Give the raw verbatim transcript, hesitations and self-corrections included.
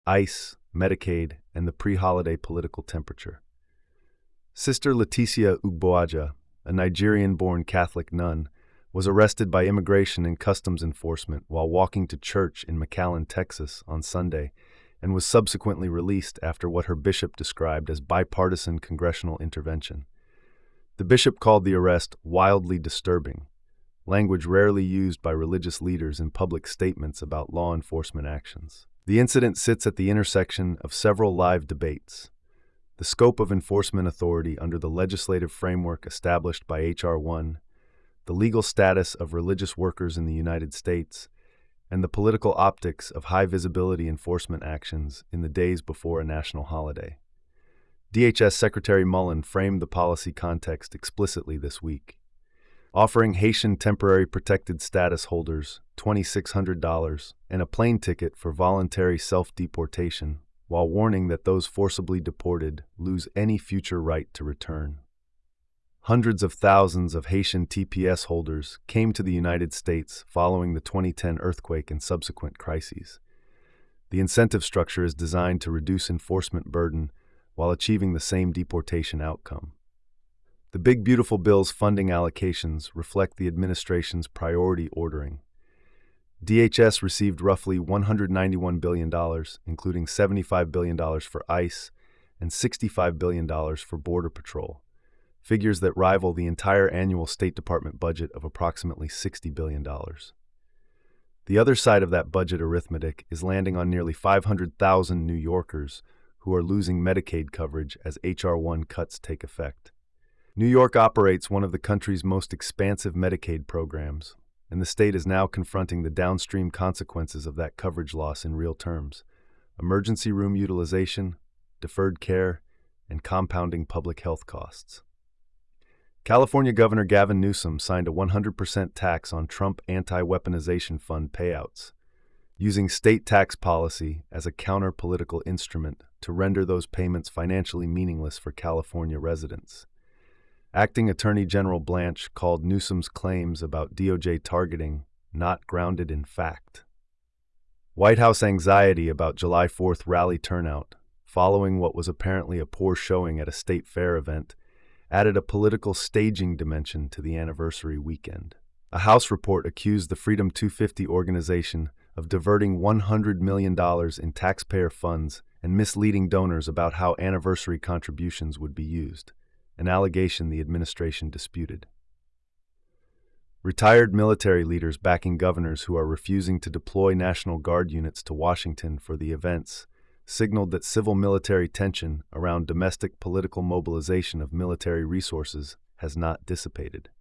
ICE, Medicaid, and the pre-holiday political temperature. Sister Leticia Ugboaja, a Nigerian-born Catholic nun, was arrested by Immigration and Customs Enforcement while walking to church in McAllen, Texas, on Sunday, and was subsequently released after what her bishop described as bipartisan congressional intervention. The bishop called the arrest wildly disturbing, language rarely used by religious leaders in public statements about law enforcement actions. The incident sits at the intersection of several live debates: the scope of enforcement authority under the legislative framework established by H R one, the legal status of religious workers in the United States, and the political optics of high-visibility enforcement actions in the days before a national holiday. D H S Secretary Mullen framed the policy context explicitly this week, offering Haitian temporary protected status holders two thousand six hundred dollars and a plane ticket for voluntary self-deportation, while warning that those forcibly deported lose any future right to return. Hundreds of thousands of Haitian T P S holders came to the United States following the twenty ten earthquake and subsequent crises. The incentive structure is designed to reduce enforcement burden while achieving the same deportation outcome. The Big Beautiful Bill's funding allocations reflect the administration's priority ordering. D H S received roughly one hundred ninety-one billion dollars, including seventy-five billion dollars for ICE and sixty-five billion dollars for Border Patrol, figures that rival the entire annual State Department budget of approximately sixty billion dollars. The other side of that budget arithmetic is landing on nearly five hundred thousand New Yorkers who are losing Medicaid coverage as H R one cuts take effect. New York operates one of the country's most expansive Medicaid programs, and the state is now confronting the downstream consequences of that coverage loss in real terms: emergency room utilization, deferred care, and compounding public health costs. California Governor Gavin Newsom signed a one hundred percent tax on Trump anti-weaponization fund payouts, using state tax policy as a counter-political instrument to render those payments financially meaningless for California residents. Acting Attorney General Blanche called Newsom's claims about D O J targeting not grounded in fact. White House anxiety about July fourth rally turnout, following what was apparently a poor showing at a state fair event, added a political staging dimension to the anniversary weekend. A House report accused the Freedom two fifty organization of diverting one hundred million dollars in taxpayer funds and misleading donors about how anniversary contributions would be used, an allegation the administration disputed. Retired military leaders backing governors who are refusing to deploy National Guard units to Washington for the events signaled that civil-military tension around domestic political mobilization of military resources has not dissipated.